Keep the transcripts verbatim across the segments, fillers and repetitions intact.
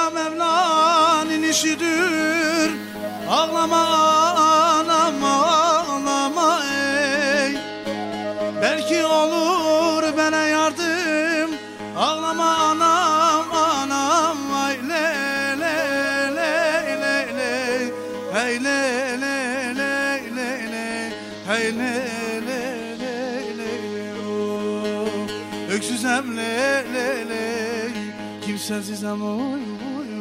da Mevla'nın işidir. Ağlama anam ağlama ey. Belki olur bana yardım. Ağlama anam anam ay le le le le le. Hey le le le le le. Hey le le le le le. Öksüzem le le le. Kimsesizem oy oy.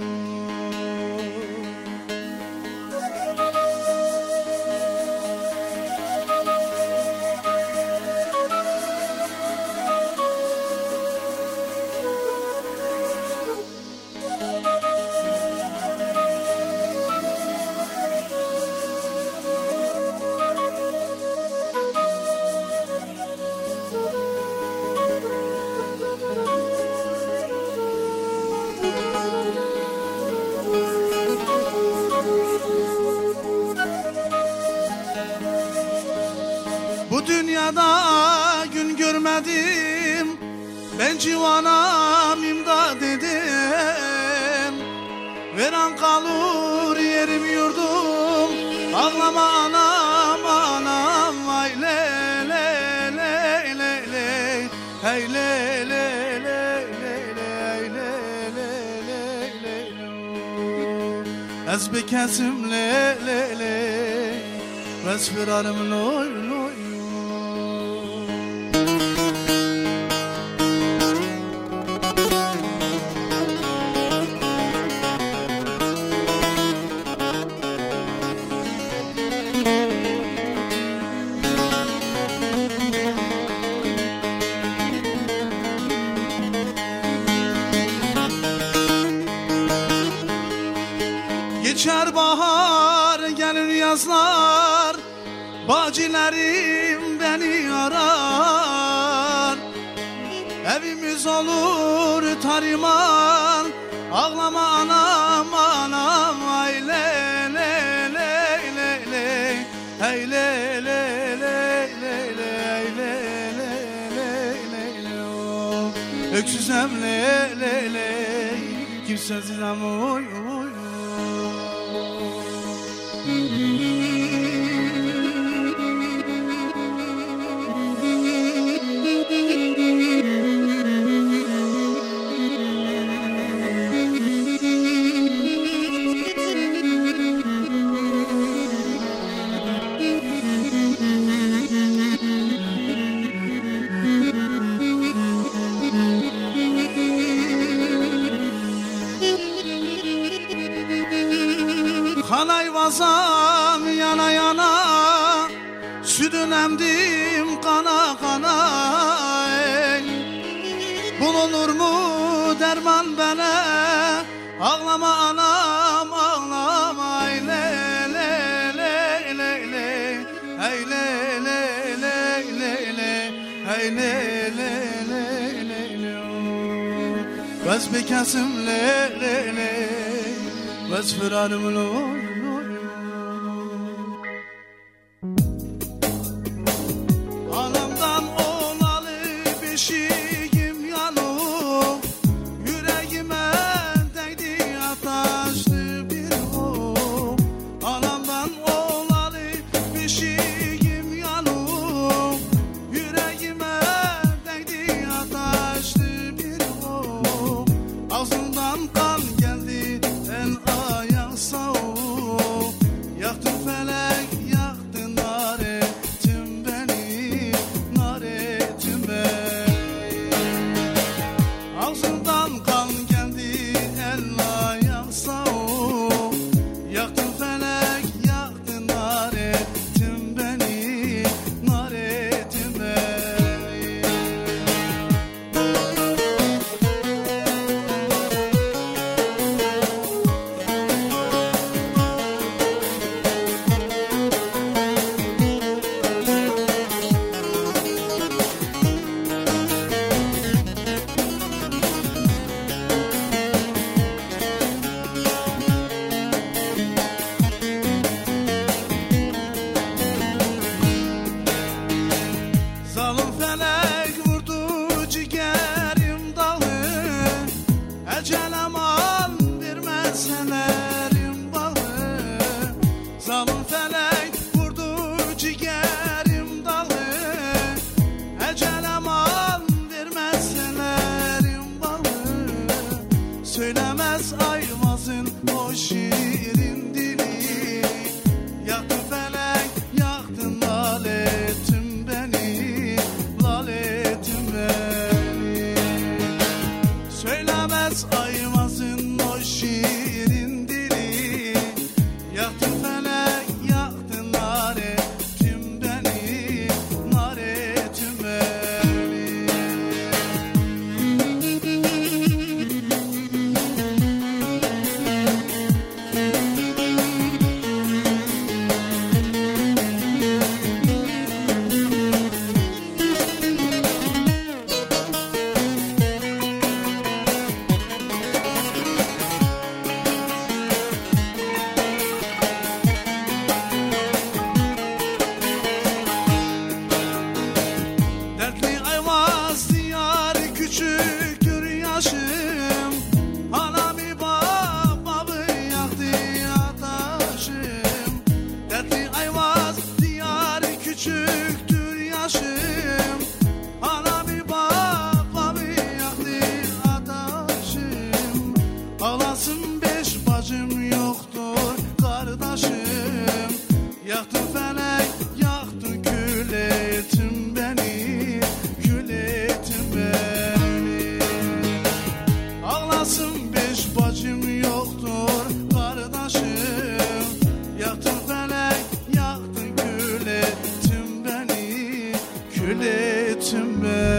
Bu dünyada gün görmedim, ben civanam imdad dedim. Veren kalır yerim yurdum, ağlama anam anam ay le le le le le. Hey le le le le le hey le le le le le. Ez bekesim le le le, ves firarım loy loy. Geçer bahar gelir yazlar, bacılarım beni arar. Evimiz olur tariman, ağlama anam anam ay le le le le le. Hey le le le le le hey le le le le le. Öksüzem le le le, kimsesizem oy oy. Kanay vazam yana yana, sütün emdim kana kana ey. Bulunur mu derman bana, ağlama anam ağlama ey le le le le le. Hey le le le le le. Hey le le le le le. Vaz bekesim le le le, vaz firarım loy. Anamdan olalı beşiğim yanık, yüreğime değdi ataşlı bir ok. Anamdan olalı beşiğim yanık, yüreğime değdi ataşlı bir ok. Ağzından kan geldi, el ayak soğuk. meselerim bağlı. Zalim felek vurdu ciğerim dalı. Ecel aman vermezselerim bağlı. Söylemez Ayvaz'ın o şiirin dili. Yaktı felek, yaktın laletim beni, laletim beni. Söylemez Ayvaz'ın o şiirin dili. Yaktın felek, yaktın laletim beni, laletim beni. Dertli Ayvaz diyarı küçüktür yaşım. Anamı babamı yaktı adaşım. Dertli Ayvaz diyarı küçüktür yaşım. Anamı babamı yaktı adaşım. Ağlasın beş bacım yoktur kardeşim. Yaktı felek, yaktı kül ettin beni, kül ettin beni. Ağlasın beş bacım yoktur kardeşim. Yaktı felek, yaktı kül ettin beni, kül ettin beni.